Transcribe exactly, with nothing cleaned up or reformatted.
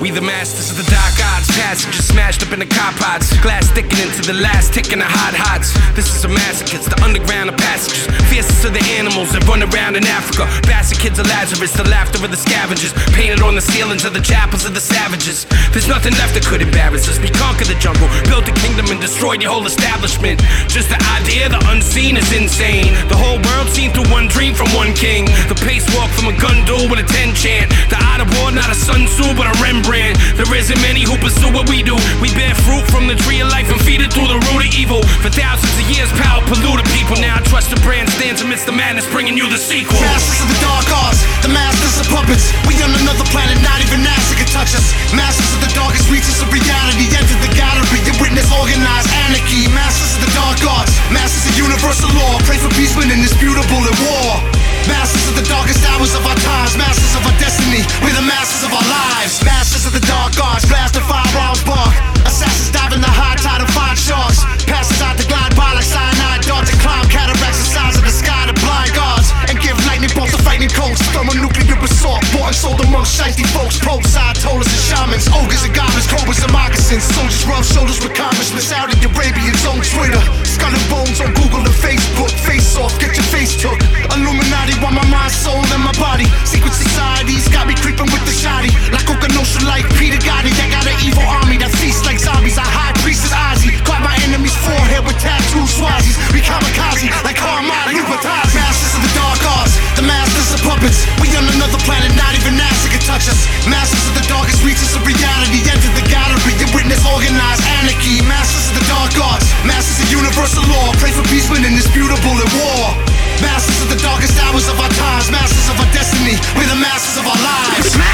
We the masters of the dark arts, passengers smashed up in the car pods, glass sticking into the last tick in the hot hots. This is a massacre, it's the underground of passages, fiercest of the animals that run around in Africa. Bastard kids of Lazarus, the laughter of the scavengers, painted on the ceilings of the chapels of the savages. There's nothing left that could embarrass us. We conquered the jungle, built a kingdom and destroyed your whole establishment. Just the idea, the unseen is insane. The whole world seen through one dream from one king. The pace walk from a gun duel with a ten chant. The art of war, not a Sun Tzu but a Rembrandt. There isn't many who pursue what we do. We bear fruit from the tree of life and feed it through the root of evil. For thousands of years power polluted people. Now I trust the brand stands amidst the madness, bringing you the sequel. Masters of the dark arts, the masters of puppets. We on another planet, not even NASA can touch us. Masters of the darkest reaches of reality. Enter the gallery and witness organized anarchy. Masters of the dark arts, masters of universal law. Pray for peace when indisputable in war. Masters of the darkest hours of our times, masters of our destiny, we're the masters of our lives. Masters of the dark arts, blast the firearms bark. Assassins dive in the high tide and find sharks. Passes out to glide by like cyanide darts and climb cataracts the size of the sky to blind guards. And give lightning bolts to frightening codes. Thermonuclear assault, bought and sold amongst shiesty folks. Popes, Ayatollahs and shamans, ogres and goblins, cobras and moccasins. Soldiers rub shoulders with congressmen, Saudi Arabians on Twitter. Skull and bones on Google and Facebook. Face off, get your face took. Illuminati want my mind, soul, and my body. Secret societies got me creeping with the shoddy. Like Okanosha, like Peter Gotti. They got an evil army that feasts like zombies. Our high priest is Ozzy. Caught my enemy's forehead with tattoo swazis. We kamikaze like Armada, you Batazi. Masters of the dark arts, the masters of puppets. We on another planet, not even NASA can touch us. Masters of the darkest reaches of reality. Enter the gallery and witness organized anarchy. Masters of the dark arts, masters of universal law. Pray for peace when indisputable in war. Masters of the darkest hours of our times, masters of our destiny, we're the masters of our lives.